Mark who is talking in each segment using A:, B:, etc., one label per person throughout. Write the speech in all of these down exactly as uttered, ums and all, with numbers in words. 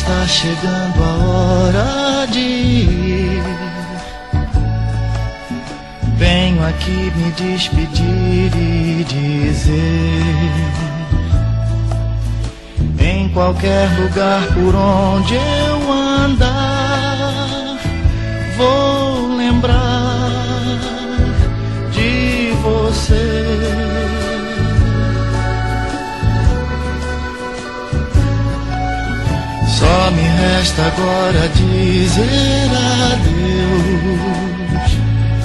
A: está chegando a hora de ir. Venho aqui me despedir e dizer: em qualquer lugar por onde eu andar, vou lembrar de você. Só me resta agora dizer adeus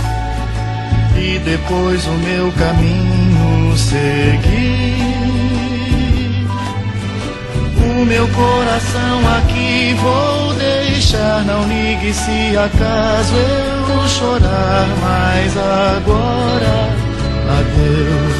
A: e depois o meu caminho seguir. O meu coração aqui vou deixar, não ligue se acaso eu chorar, mas agora adeus.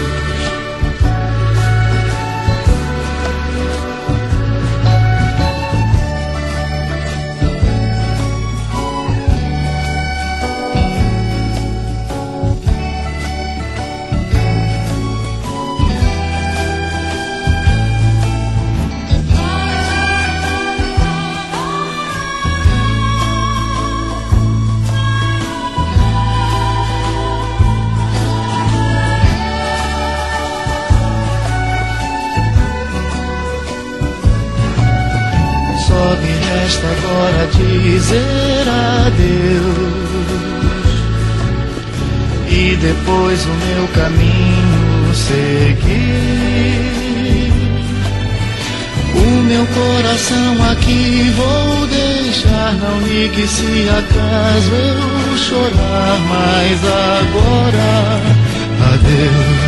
A: Só me resta agora dizer adeus e depois o meu caminho seguir. O meu coração aqui vou deixar, não ligue se acaso eu chorar, mas agora adeus.